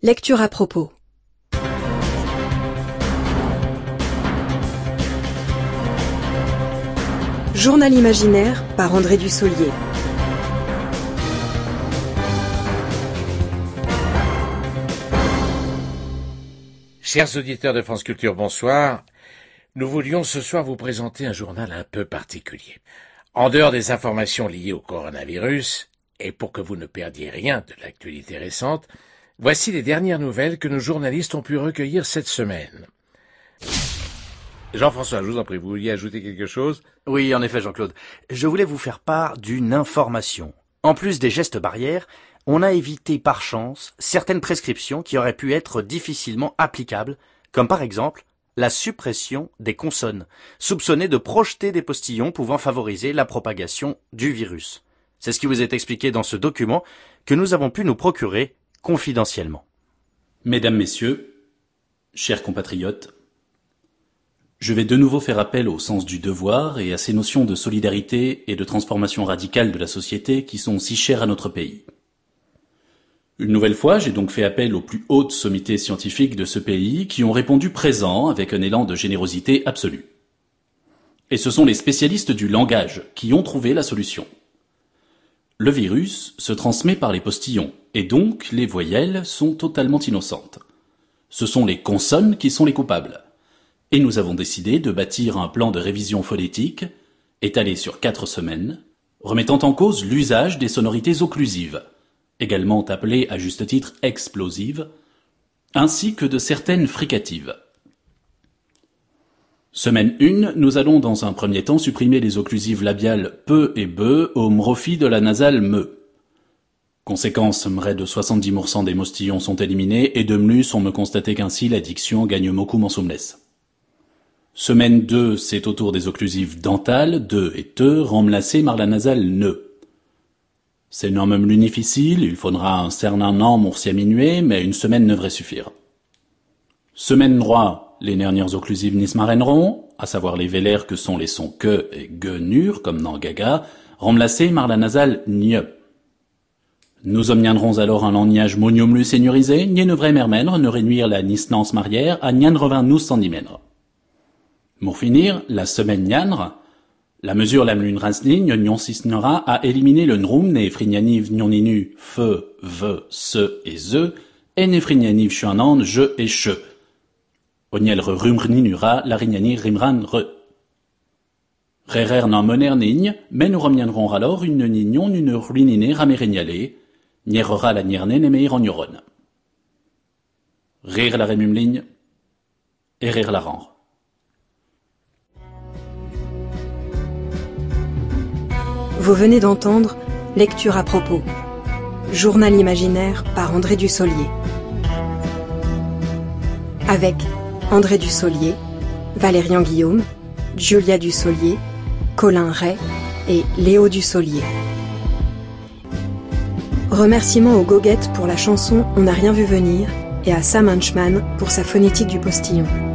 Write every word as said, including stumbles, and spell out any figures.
Lecture à propos. Journal imaginaire par André Dussolier. Chers auditeurs de France Culture, bonsoir. Nous voulions ce soir vous présenter un journal un peu particulier. En dehors des informations liées au coronavirus, et pour que vous ne perdiez rien de l'actualité récente, voici les dernières nouvelles que nos journalistes ont pu recueillir cette semaine. Jean-François, je vous en prie, vous vouliez ajouter quelque chose ? Oui, en effet, Jean-Claude. Je voulais vous faire part d'une information. En plus des gestes barrières, on a évité par chance certaines prescriptions qui auraient pu être difficilement applicables, comme par exemple la suppression des consonnes, soupçonnées de projeter des postillons pouvant favoriser la propagation du virus. C'est ce qui vous est expliqué dans ce document que nous avons pu nous procurer confidentiellement. Mesdames, Messieurs, chers compatriotes, je vais de nouveau faire appel au sens du devoir et à ces notions de solidarité et de transformation radicale de la société qui sont si chères à notre pays. Une nouvelle fois, j'ai donc fait appel aux plus hautes sommités scientifiques de ce pays qui ont répondu présent avec un élan de générosité absolue. Et ce sont les spécialistes du langage qui ont trouvé la solution. Le virus se transmet par les postillons, et donc les voyelles sont totalement innocentes. Ce sont les consonnes qui sont les coupables. Et nous avons décidé de bâtir un plan de révision phonétique, étalé sur quatre semaines, remettant en cause l'usage des sonorités occlusives, également appelées à juste titre explosives, ainsi que de certaines fricatives. Semaine un, nous allons dans un premier temps supprimer les occlusives labiales peu et be au profit de la nasale me. Conséquence, près de soixante-dix pour cent des mostillons sont éliminés et de plus, on me constatait qu'ainsi la diction gagne beaucoup en souplesse. Semaine deux, c'est au tour des occlusives dentales, de et te, remplacées par la nasale ne. C'est non même l'unifficile, il faudra un certain nombre pour s'y aminuer, mais une semaine devrait suffire. Semaine trois, les dernières occlusives nismarenneront, à savoir les vélaires que sont les sons que et ge nur, comme dans gaga, remplacés par la nasale gne. Nous obtiendrons alors un langnage monium lu seigneurisé, n'y ne vrai mermènre, ne réduire la nisnance marière à nyan revint nous cendimènre. Pour finir, la semaine nianre, la mesure la mlune rasni nyon sisnera à éliminer le nrum ne frignaniv nyoninu fe, ve, se et ze, et ne frignaniv chuanan je et che. Oniel re rumrninura la rignani rimran re. Rerer n'en mener nigne, mais nous reviendrons alors une nignon une ruinine raméréniale, nierera la nierne nemeir en neuron. Rire la remum ligne, et rire la rendre. Vous venez d'entendre Lecture à propos. Journal imaginaire par André Dussolier. Avec André Dussolier, Valérian Guillaume, Julia Dussolier, Colin Ray et Léo Dussolier. Remerciements aux Goguettes pour la chanson On n'a rien vu venir et à Sam Hunchman pour sa phonétique du postillon.